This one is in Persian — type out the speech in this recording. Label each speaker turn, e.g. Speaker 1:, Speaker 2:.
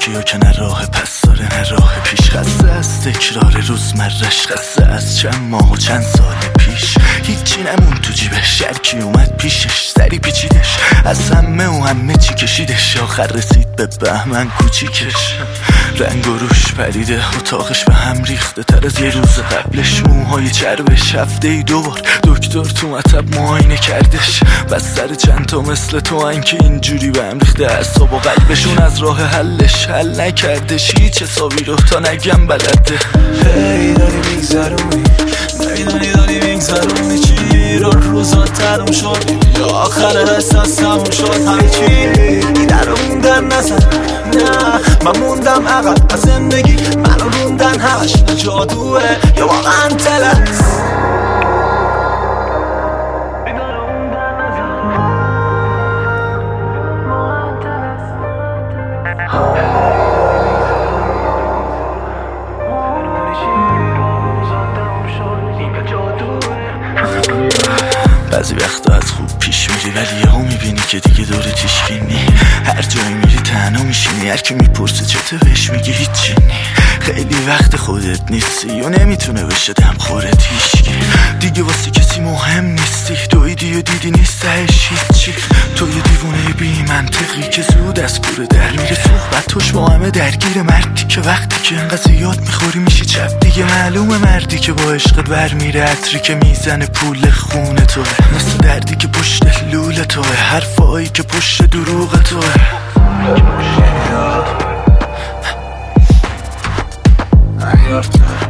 Speaker 1: کیو که نه راه پس داره نه راه پیش. خسته از تکرار روزمرش، خسته از چند ماه و چند سال پیش. هیچی نمون تو جیبش، هرکی اومد پیشش سری پیچیدش، از همه و همه چی کشیدش. آخر رسید به بهمن کوچیکش، رنگ و روش پریده، اتاقش به هم ریخته تر از یه روز قبلش. موهای چربش، هفته 2 بار دکتر تو مطب معاینه کردش. بستر چند تا مثل تو ان که اینجوری به هم ریخته اعصاب و قلبشون، از راه حلش حل نکردش هیچ حسابی رو تا نگم بلده.
Speaker 2: هی داری میگذرونی، نمیدونی داری میگذرونی چی رو، روزا تموم شد یا آخر احساس تموم شد همه چی. در موندن نزن، نه من موندم عقب از زندگی، منو روندن همش نه جادوه یا واقعا تلس.
Speaker 1: بعضی وقتا از خوب پیش میری ولی یهو میبینی که دیگه دور تیشگینی. هر جایی میری تنها میشینی، هر کی میپرسه چته بهش میگی هیچی نی. خیلی وقت خودت نیستی و نمیتونه بشه دم خورت هیچکی. دیگه واسه کسی مهم نیستی، دویدی و دیدی نیستش هیچی. تو یه دیوونه بی منطقی که زود از کوره در میره، صحبتش با همه درگیر. مردی که وقتی که انقدر زیاد میخوری میشی چپ دیگه. معلومه مردی که با عشقت برمیره، عطری که میزنه پول خونه توه، مثل دردی که پشت لوله توه، حرفایی که پشت دروغ توه.
Speaker 2: I